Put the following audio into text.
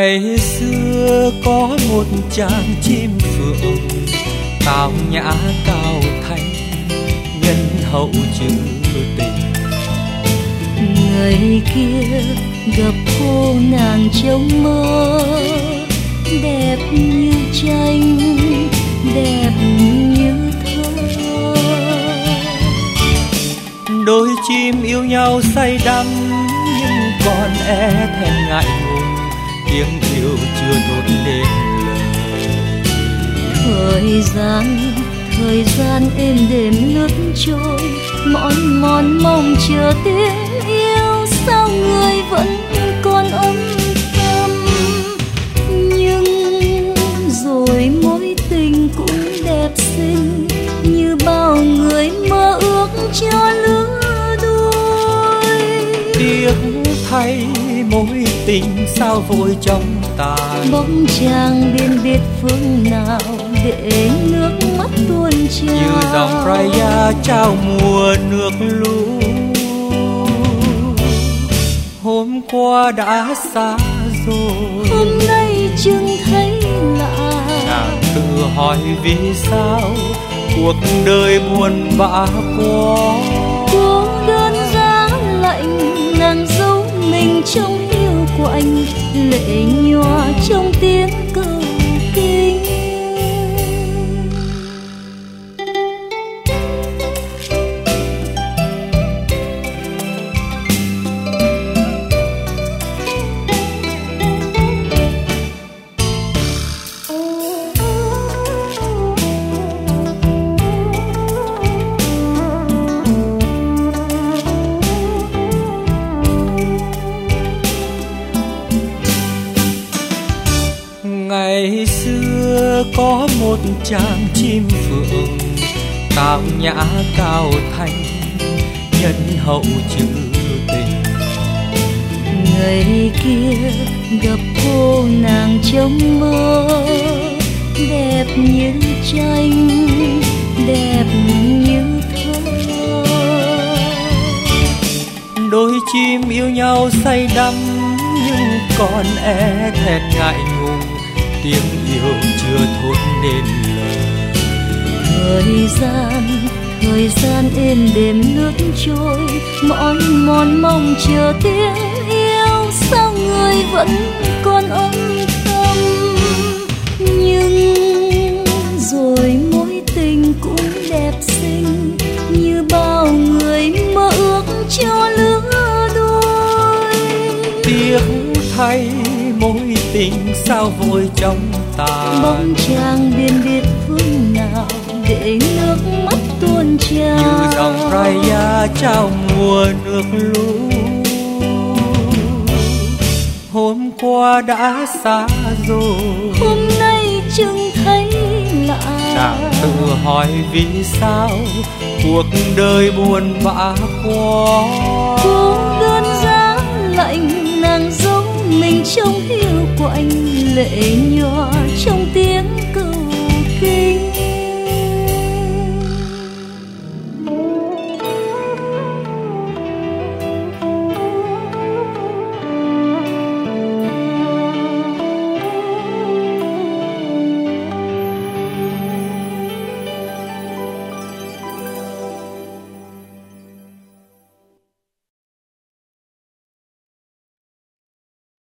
Ngày xưa có một chàng chim phượng, tao nhã cao thanh, nhân hậu trữ tình. Người kia gặp cô nàng trong mơ, đẹp như tranh, đẹp như thơ. Đôi chim yêu nhau say đắm, nhưng còn e thẹn ngại ngùng, tiếng yêu chưa thốt nên lời. Thời gian êm đềm lướt trôi, mòn mong chờ tiếng yêu, sao người vẫn còn âm thầm. Nhưng rồi mối tình cũng đẹp xinh, như bao người mơ ước cho lứa đôi. Tiếc thay mối tình sao vội trong tàn, Bóng chàng biên biệt phương nào để nước mắt tuôn trào. như dòng Raya trao mùa nước lũ. Hôm qua đã xa rồi, hôm nay chừng thấy lạ. nàng tự hỏi vì sao cuộc đời buồn bã quá. Cô đơn giá lạnh, nàng giấu mình trong hiu quạnh, lệ nhòa trong tiếng cầu kinh. Ngày xưa có một chàng chim phượng, tao nhã cao thanh, nhân hậu trữ tình. Người kia gặp cô nàng trong mơ, đẹp như tranh, đẹp như thơ. Đôi chim yêu nhau say đắm, nhưng còn e thẹn ngại ngùng, tiếng yêu chưa thốt nên lời. Thời gian êm đềm lướt trôi, mòn mong chờ tiếng yêu, sao người vẫn còn âm thầm. Nhưng rồi mối tình cũng đẹp xinh, như bao người mơ ước cho lứa đôi. Tiếc thay mối tình sao vội trong tàn, Bóng chàng biên biệt phương nào để nước mắt tuôn trào. như dòng Raya trao mùa nước lũ. Hôm qua đã xa rồi, hôm nay chừng thấy lạ. nàng tự hỏi vì sao cuộc đời buồn bã quá. Cô đơn giá lạnh, nàng giấu mình trong hiu quạnh, lệ nhòa